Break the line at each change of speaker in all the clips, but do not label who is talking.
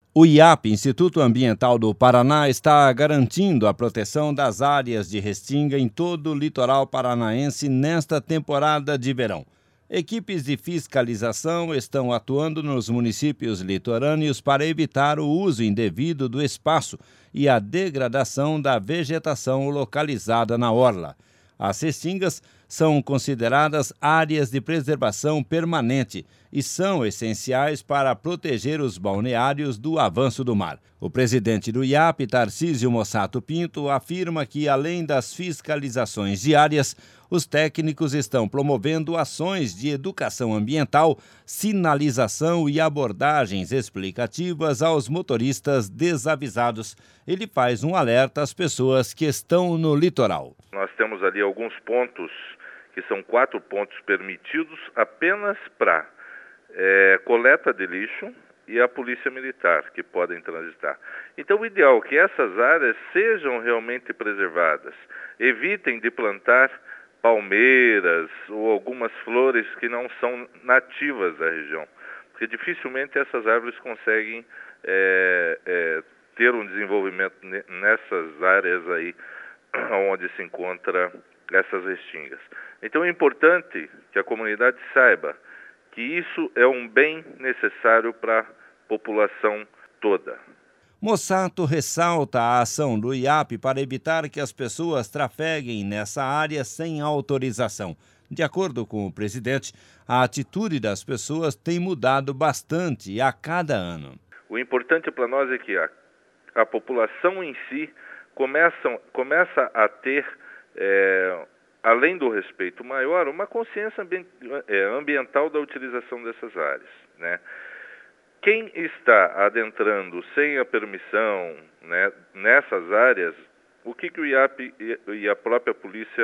O IAP, Instituto Ambiental do Paraná, está garantindo a proteção das áreas de restinga em todo o litoral paranaense nesta temporada de verão. Equipes de fiscalização estão atuando nos municípios litorâneos para evitar o uso indevido do espaço e a degradação da vegetação localizada na orla. As restingas são consideradas áreas de preservação permanente e são essenciais para proteger os balneários do avanço do mar. O presidente do IAP, Tarcísio Mossato Pinto, afirma que, além das fiscalizações diárias, os técnicos estão promovendo ações de educação ambiental, sinalização e abordagens explicativas aos motoristas desavisados. Ele faz um alerta às pessoas que estão no litoral.
Nós temos ali alguns pontos, que são 4 pontos permitidos apenas para coleta de lixo e a polícia militar, que podem transitar. Então o ideal é que essas áreas sejam realmente preservadas. Evitem de plantar palmeiras ou algumas flores que não são nativas da região, porque dificilmente essas árvores conseguem ter um desenvolvimento nessas áreas aí onde se encontra essas restingas. Então é importante que a comunidade saiba que isso é um bem necessário para a população toda.
Mossato ressalta a ação do IAP para evitar que as pessoas trafeguem nessa área sem autorização. De acordo com o presidente, a atitude das pessoas tem mudado bastante a cada ano.
O importante para nós é que a população em si começa a ter, além do respeito maior, uma consciência ambiental da utilização dessas áreas, né? Quem está adentrando sem a permissão, né, nessas áreas, o que o IAP e a própria polícia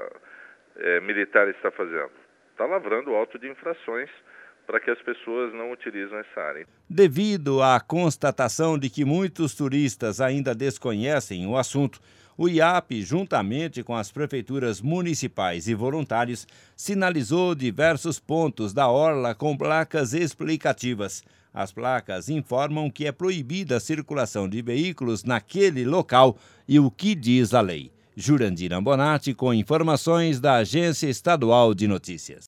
militar está fazendo? Está lavrando auto de infrações para que as pessoas não utilizem essa área.
Devido à constatação de que muitos turistas ainda desconhecem o assunto, o IAP, juntamente com as prefeituras municipais e voluntários, sinalizou diversos pontos da orla com placas explicativas. As placas informam que é proibida a circulação de veículos naquele local e o que diz a lei. Jurandir Ambonati com informações da Agência Estadual de Notícias.